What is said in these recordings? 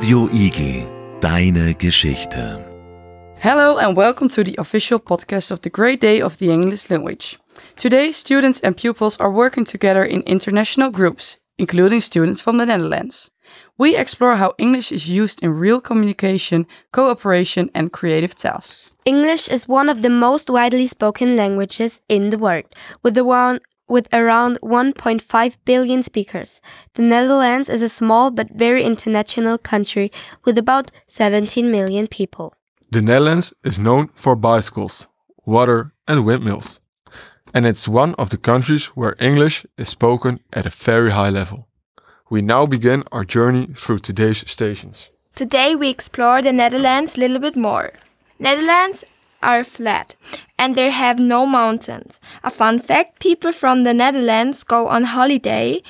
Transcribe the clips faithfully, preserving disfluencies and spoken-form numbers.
Radio Igel, deine Geschichte. Hello and welcome to the official podcast of the Great Day of the English Language. Today, students and pupils are working together in international groups, including students from the Netherlands. We explore how English is used in real communication, cooperation and creative tasks. English is one of the most widely spoken languages in the world, with around, with around one point five billion speakers. The Netherlands is a small but very international country with about seventeen million people. The Netherlands is known for bicycles, water and windmills. And it's one of the countries where English is spoken at a very high level. We now begin our journey through today's stations. Today we explore the Netherlands a little bit more. Netherlands are flat and they have no mountains. A fun fact, people from the Netherlands go on holiday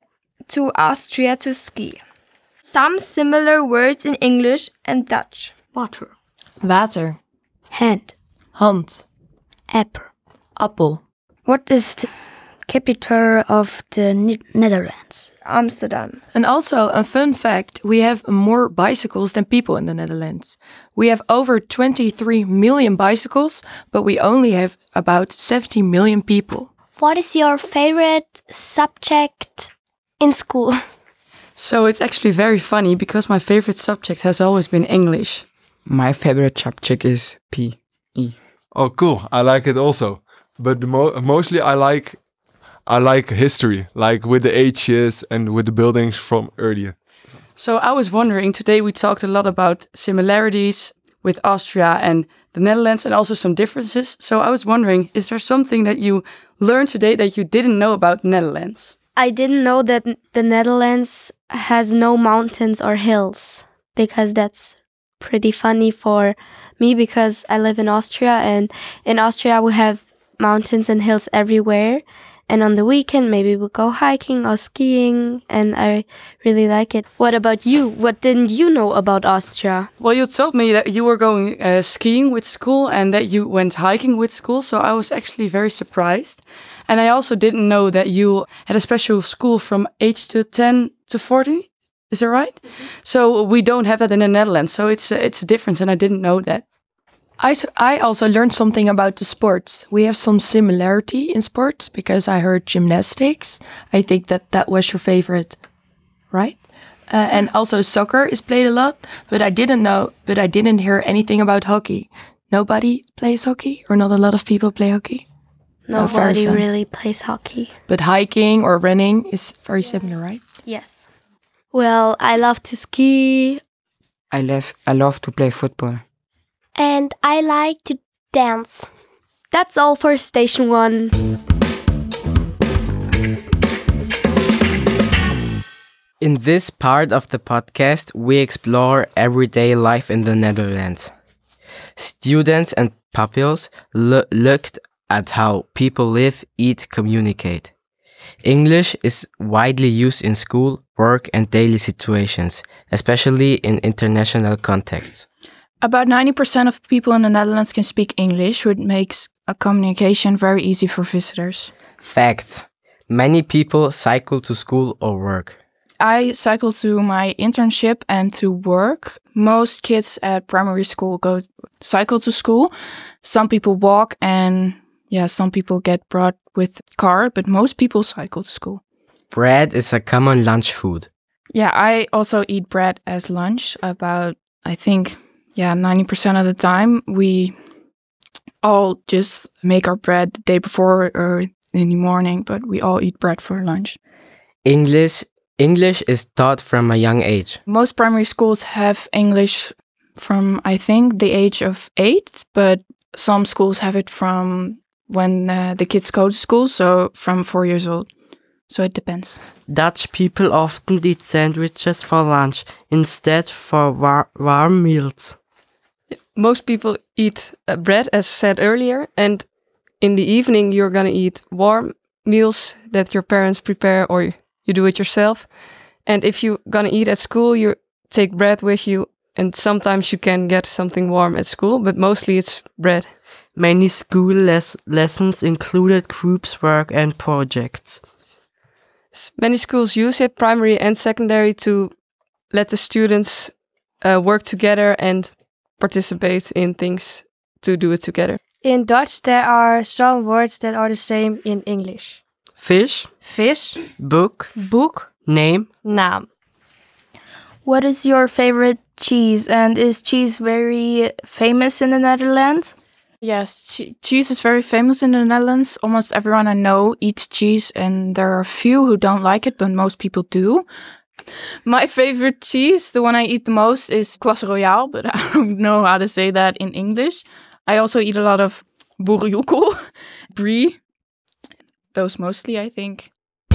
to Austria to ski. Some similar words in English and Dutch. Water. Water. Hand. Hand. Apple. Appel. What is the capital of the ne- Netherlands? Amsterdam. And also, a fun fact, we have more bicycles than people in the Netherlands. We have over twenty-three million bicycles, but we only have about seventy million people. What is your favorite subject in school? So it's actually very funny because my favorite subject has always been English. My favorite subject is P E. Oh, cool. I like it also. But the mo- mostly I like I like history, like with the ages and with the buildings from earlier. So I was wondering, today we talked a lot about similarities with Austria and the Netherlands and also some differences. So I was wondering, is there something that you learned today that you didn't know about Netherlands? I didn't know that the Netherlands has no mountains or hills, because that's pretty funny for me because I live in Austria, and in Austria we have mountains and hills everywhere. And on the weekend, maybe we'll go hiking or skiing, and I really like it. What about you? What didn't you know about Austria? Well, you told me that you were going uh, skiing with school and that you went hiking with school, so I was actually very surprised. And I also didn't know that you had a special school from age to ten to forty. Is that right? Mm-hmm. So we don't have that in the Netherlands, so it's a, it's a difference, and I didn't know that. I, I also learned something about the sports. We have some similarity in sports because I heard gymnastics. I think that that was your favorite, right? Uh, and also soccer is played a lot, but I didn't know, but I didn't hear anything about hockey. Nobody plays hockey, or not a lot of people play hockey? Nobody oh, really plays hockey. But hiking or running is very similar, right? Yes. Well, I love to ski. I love, I love to play football. And I like to dance. That's all for Station one. In this part of the podcast, we explore everyday life in the Netherlands. Students and pupils lo- looked at how people live, eat, communicate. English is widely used in school, work and daily situations, especially in international contexts. About ninety percent of people in the Netherlands can speak English, which makes a communication very easy for visitors. Fact. Many people cycle to school or work. I cycle to my internship and to work. Most kids at primary school go cycle to school. Some people walk and yeah, some people get brought with car, but most people cycle to school. Bread is a common lunch food. Yeah, I also eat bread as lunch. About, I think... Yeah, ninety percent of the time we all just make our bread the day before or in the morning, but we all eat bread for lunch. English English is taught from a young age. Most primary schools have English from, I think, the age of eight, but some schools have it from when uh, the kids go to school, so from four years old. So it depends. Dutch people often eat sandwiches for lunch instead for war- warm meals. Most people eat uh, bread, as said earlier, and in the evening you're gonna eat warm meals that your parents prepare or you do it yourself. And if you're gonna eat at school, you take bread with you, and sometimes you can get something warm at school, but mostly it's bread. Many school les- lessons included groups work and projects. Many schools use it, primary and secondary, to let the students uh, work together and participate in things to do it together. In Dutch, there are some words that are the same in English. Fish, Vis, book, boek, name, naam. What is your favorite cheese? And is cheese very famous in the Netherlands? Yes, che- cheese is very famous in the Netherlands. Almost everyone I know eats cheese, and there are a few who don't like it, but most people do. My favorite cheese, the one I eat the most, is Classe Royale, but I don't know how to say that in English. I also eat a lot of boerenjoekel, brie. Those mostly, I think.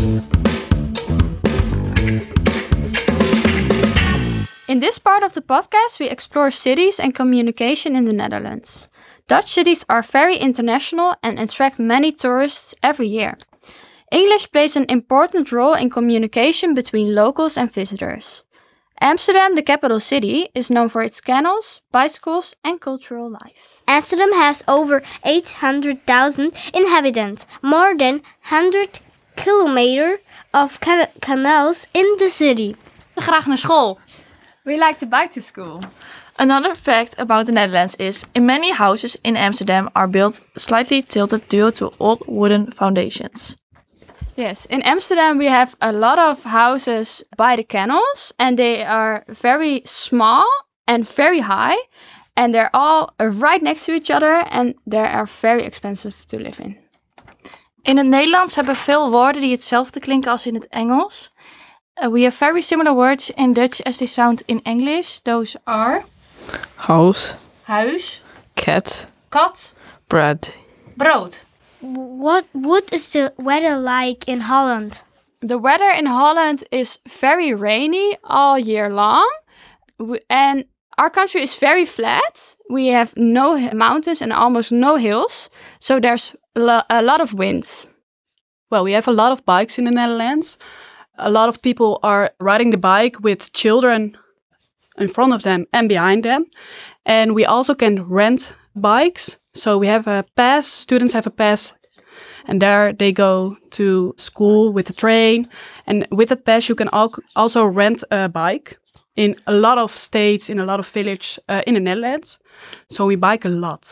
In this part of the podcast, we explore cities and communication in the Netherlands. Dutch cities are very international and attract many tourists every year. English plays an important role in communication between locals and visitors. Amsterdam, the capital city, is known for its canals, bicycles, and cultural life. Amsterdam has over eight hundred thousand inhabitants, more than one hundred kilometers of can- canals in the city. Graag naar school. We like to bike to school. Another fact about the Netherlands is in many houses in Amsterdam are built slightly tilted due to old wooden foundations. Yes, in Amsterdam we have a lot of houses by the canals and they are very small and very high and they're all right next to each other and they are very expensive to live in. In het Nederlands hebben veel woorden die hetzelfde klinken als in het Engels. Uh, we have very similar words in Dutch as they sound in English. Those are house, huis, cat, kat, bread, brood. What what is the weather like in Holland? The weather in Holland is very rainy all year long. We, and our country is very flat. We have no h- mountains and almost no hills. So there's lo- a lot of wind. Well, we have a lot of bikes in the Netherlands. A lot of people are riding the bike with children in front of them and behind them. And we also can rent bikes. So we have a pass, students have a pass. And there they go to school with the train. And with that pass you can al- also rent a bike in a lot of states, in a lot of villages uh, in the Netherlands. So we bike a lot.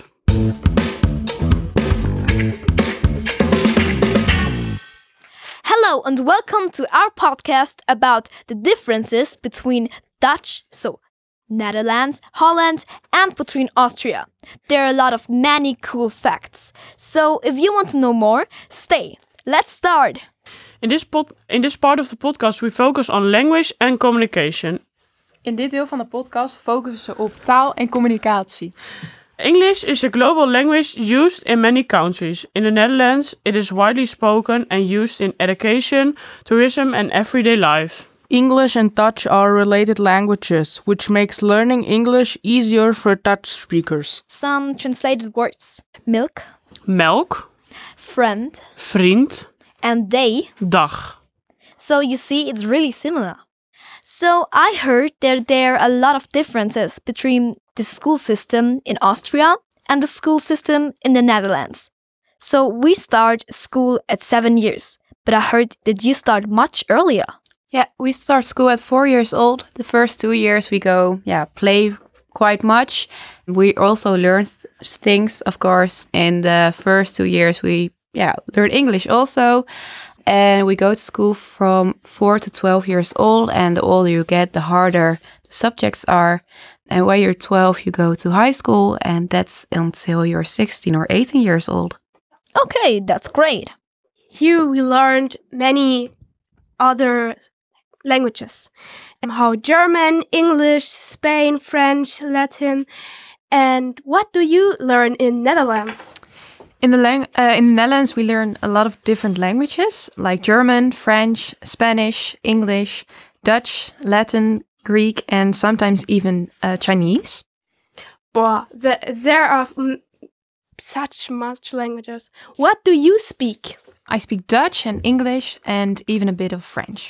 Hello and welcome to our podcast about the differences between Dutch, so Netherlands, Holland, and between Austria. There are a lot of many cool facts. So if you want to know more, stay. Let's start. In this, pod- in this part of the podcast we focus on language and communication. In dit deel van de podcast focussen we op taal en communicatie. English is a global language used in many countries. In the Netherlands, it is widely spoken and used in education, tourism and everyday life. English and Dutch are related languages, which makes learning English easier for Dutch speakers. Some translated words. Milk, Melk, friend, vriend, and day. dag. So you see, it's really similar. So I heard that there are a lot of differences between the school system in Austria and the school system in the Netherlands. So we start school at seven years, but I heard that you start much earlier. Yeah, we start school at four years old. The first two years we go, yeah, play quite much. We also learn th- things, of course. In the first two years we, yeah, learn English also. And we go to school from four to twelve years old. And the older you get, the harder the subjects are. And when you're twelve, you go to high school. And that's until you're sixteen or eighteen years old. Okay, that's great. Here we learned many other languages. Um, how German, English, Spain, French, Latin. And what do you learn in Netherlands? In the lang- uh, in the Netherlands, we learn a lot of different languages, like German, French, Spanish, English, Dutch, Latin, Greek, and sometimes even uh, Chinese. Boah, the, there are mm, such much languages. What do you speak? I speak Dutch and English and even a bit of French.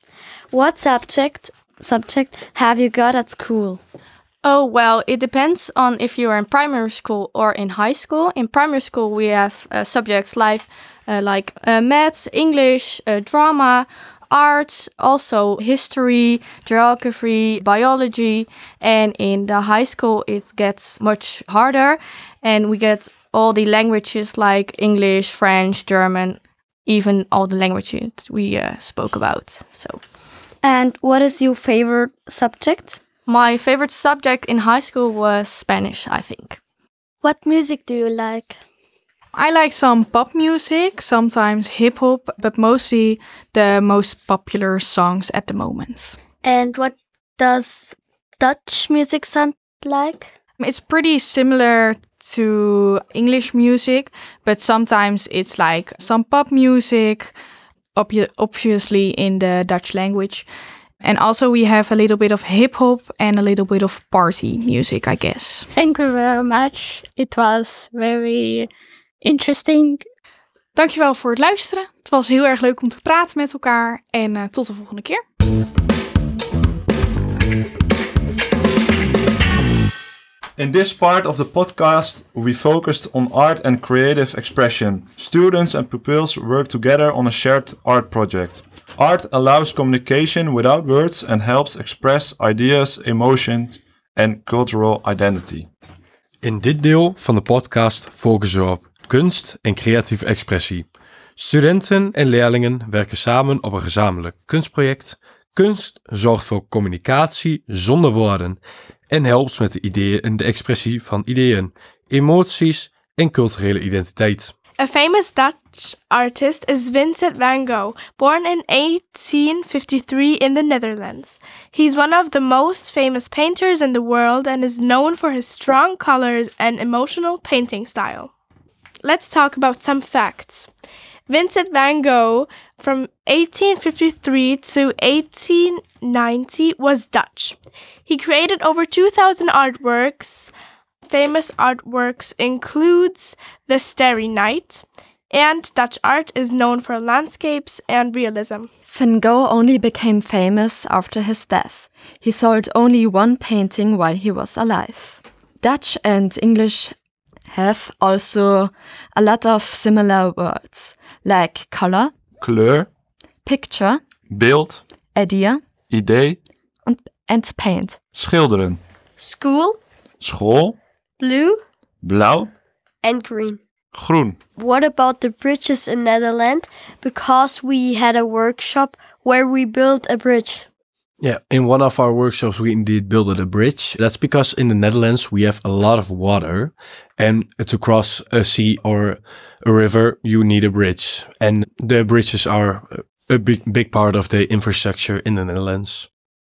What subject subject have you got at school? Oh, well, it depends on if you are in primary school or in high school. In primary school, we have uh, subjects like uh, like uh, maths, English, uh, drama, arts, also history, geography, biology. And in the high school, it gets much harder. And we get all the languages like English, French, German, even all the languages we uh, spoke about. So. And what is your favorite subject? My favorite subject in high school was Spanish, I think. What music do you like? I like some pop music, sometimes hip-hop, but mostly the most popular songs at the moment. And what does Dutch music sound like? It's pretty similar to English music, but sometimes it's like some pop music, ob- obviously in the Dutch language. And also we have a little bit of hip-hop and a little bit of party music, I guess. Thank you very much. It was very interesting. Dankjewel voor het luisteren. Het was heel erg leuk om te praten met elkaar. En uh, tot de volgende keer. In this part of the podcast, we focused on art and creative expression. Students and pupils work together on a shared art project. Art allows communication without words and helps express ideas, emotions and cultural identity. In dit deel van de podcast focussen we op kunst en creatieve expressie. Studenten en leerlingen werken samen op een gezamenlijk kunstproject. Kunst zorgt voor communicatie zonder woorden en helpt met de ideeën en de expressie van ideeën, emoties en culturele identiteit. A famous Dutch artist is Vincent van Gogh, born in eighteen fifty-three in the Netherlands. He's one of the most famous painters in the world and is known for his strong colors and emotional painting style. Let's talk about some facts. Vincent van Gogh, from eighteen fifty-three to eighteen ninety, was Dutch. He created over two thousand artworks. Famous artworks includes The Starry Night, and Dutch art is known for landscapes and realism. Van Gogh only became famous after his death. He sold only one painting while he was alive. Dutch and English have also a lot of similar words, like color, kleur, picture, beeld, idea, idee and, and paint. Schilderen, School, school, blue, blauw, and green. groen. What about the bridges in Netherlands? Because we had a workshop where we built a bridge. Yeah, in one of our workshops we indeed built a bridge. That's because in the Netherlands we have a lot of water, and to cross a sea or a river you need a bridge. And the bridges are a big, big part of the infrastructure in the Netherlands.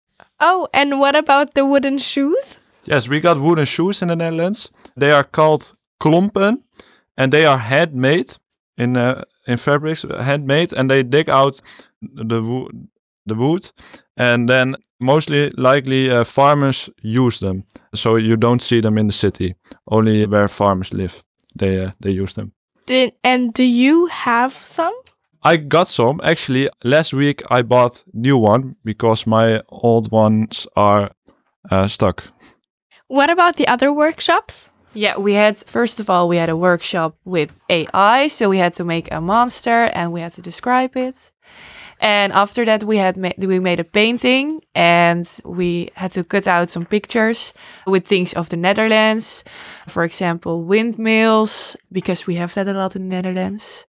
Oh, and what about the wooden shoes? Yes, we got wooden shoes in the Netherlands. They are called klompen, and they are handmade in uh, in fabrics, handmade, and they dig out the wo- the wood, and then mostly likely uh, farmers use them. So you don't see them in the city. Only where farmers live, they uh, they use them. Did, and do you have some? I got some. Actually, last week I bought new one because my old ones are uh, stuck. What about the other workshops? Yeah, we had, first of all, we had a workshop with A I. So we had to make a monster and we had to describe it. And after that, we had ma- we made a painting and we had to cut out some pictures with things of the Netherlands. For example, windmills, because we have that a lot in the Netherlands.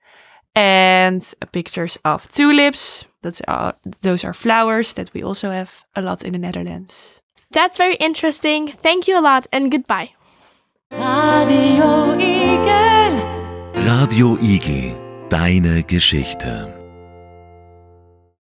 And pictures of tulips. That's are, those are flowers that we also have a lot in the Netherlands. That's very interesting. Thank you a lot and goodbye. Radio Igel. Radio Igel, deine Geschichte.